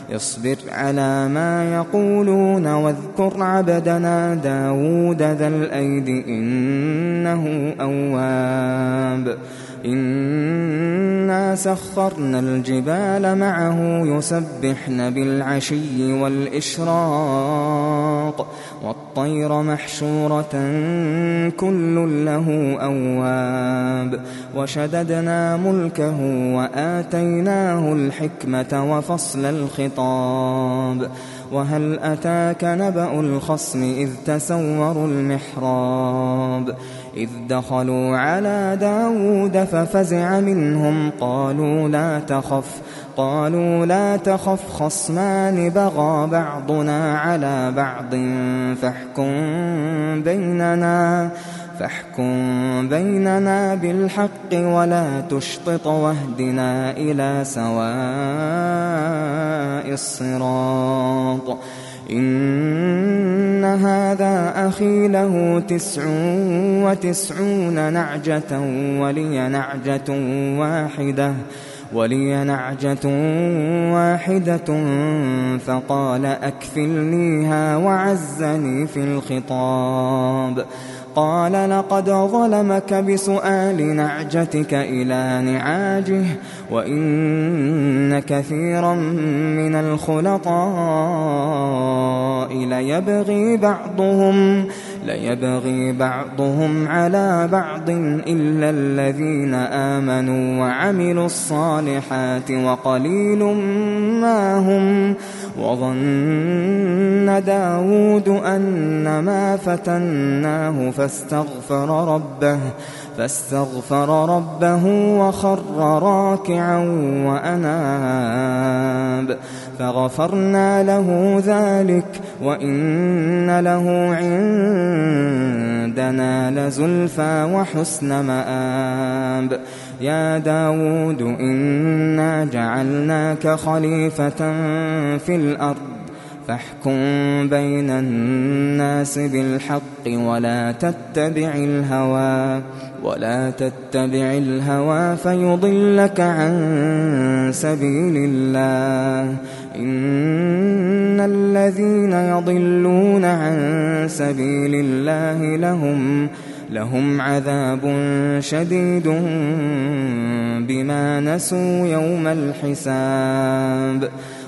اصبر على ما يقولون واذكر عبدنا داود ذا الأيد إنه أواب إنا سخرنا الجبال معه يسبحن بالعشي والإشراق والطير محشورة كل له أواب وشددنا ملكه وآتيناه الحكمة وفصل الخطاب وهل أتاك نبأ الخصم إذ تسوروا المحراب إذ دخلوا على داود ففزع منهم قالوا لا تخف خصمان بغى بعضنا على بعض فاحكم بيننا بالحق ولا تشطط واهدنا إلى سواء الصراط إن هذا أخي له 99 نعجة ولي نعجة واحدة فقال أكفلنيها وعزني في الخطاب قال لقد ظلمك بسؤال نعجتك إلى نعاجه وإن كثيرا من الخلطاء ليبغي بعضهم على بعض إلا الذين آمنوا وعملوا الصالحات وقليل ما هم وظن داود أنما فتناه فاستغفر ربه وخر راكعا وأناب فغفرنا له ذلك وإن له عندنا لزلفى وحسن مآب يا داود إنا جعلناك خليفة في الأرض فاحكم بين الناس بالحق ولا تتبع الهوى فيضلك عن سبيل الله إن الذين يضلون عن سبيل الله لهم عذاب شديد بما نسوا يوم الحساب